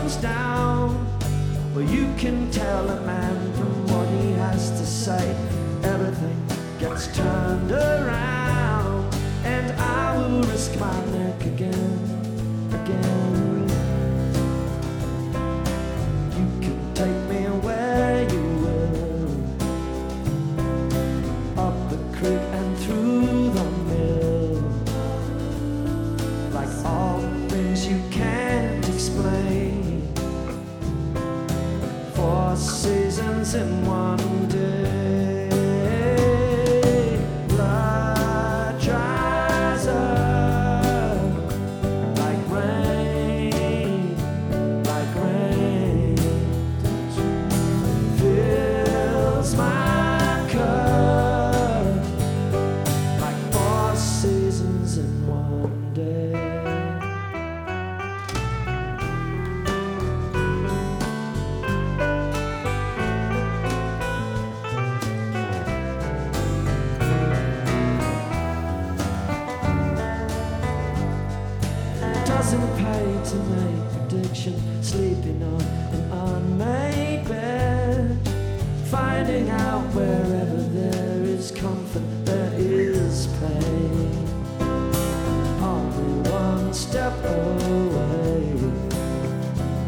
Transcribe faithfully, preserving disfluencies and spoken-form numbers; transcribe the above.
goes down. Well, you can tell a man from what he has to say. Everything gets turned around, and I will risk my neck again, again. You can take me where you will, up the creek and through the mill, like all things you can't explain. Four seasons in one day. Blood dries up like rain, like rain. Fills my cup like four seasons in one day. Doesn't pay to make prediction, sleeping on an unmade bed, finding out wherever there is comfort